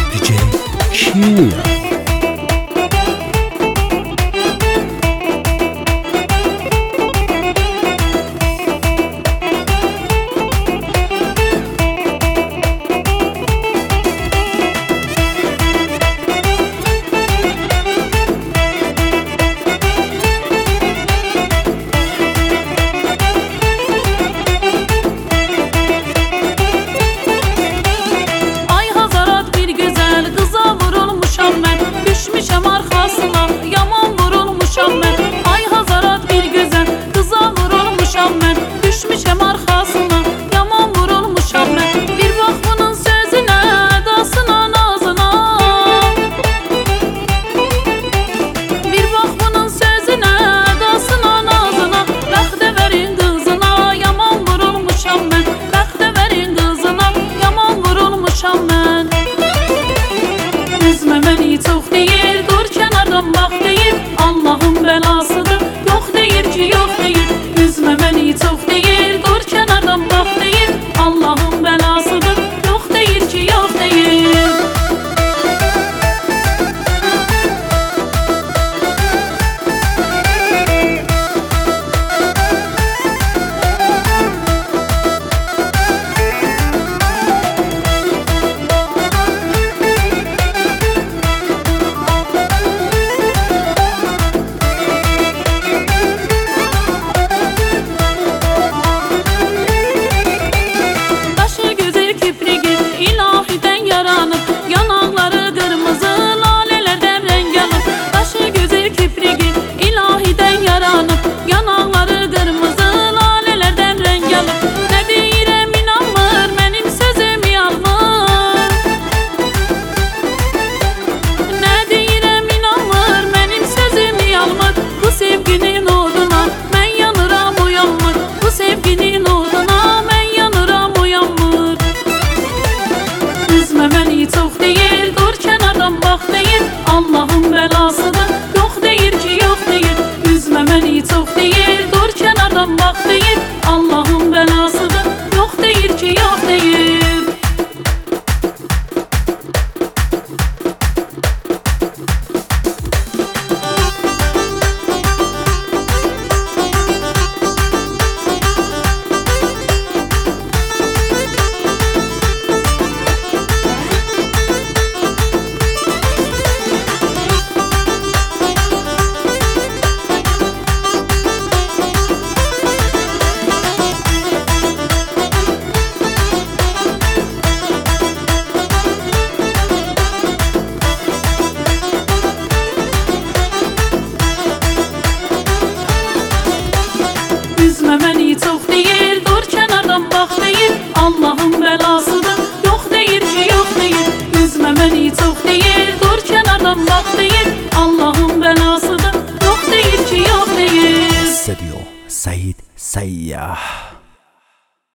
DJ Şinya. Düşmüşəm arxasına, yaman vurulmuşam mən. Ay Hazarat bir gözəl, qıza vurulmuşam mən. Düşmüşəm arxasına, yaman vurulmuşam mən. Bir bax bunun sözünə, edasına, nazına. Bir bax bunun sözünə, edasına, nazına. Bəxtə verin qızına, yaman vurulmuşam mən. Bəxtə verin qızına, yaman vurulmuşam mən. Üzmə məni çox deyir, dur kənardan bax deyir, Allahın bəlasıdır, yox deyir ki, yox deyir. Üzmə məni çox deyir, dur kənardan bax deyir, Allahın bəlasıdır, yox deyir ki, yox deyir. Yanaqları qırmızı lalələrdən rəng alıb. Başı gözəl kiprigi ilahidən yaranıb. Yanaqları qırmızı lalələrdən rəng alıb. Nə deyirəm inanmır, mənim sözüm yalmır. Nə deyirəm inanmır, mənim sözüm yalmır. Bu sevginin oduna mən yanıram uyanmır. Bu sevginin oduna mən yanıram uyanmır. Üzmə məni çox deyir, dur kənardan bax deyir, Allahın bəlasıdır, yox deyir ki, yox deyir. Üzmə məni çox deyir, dur kənardan bax deyir, Allahın bəlasıdır, yox deyir ki, yox deyir. Üzmə məni çox deyir, dur kənardan bax deyir, Allahın bəlasıdır, yox deyir ki, yox deyir. Üzmə məni çox deyir, dur kənardan bax deyir, Allahın bəlasıdır, yox deyir ki, yox deyir. Stüdyo Seyid Seyyah.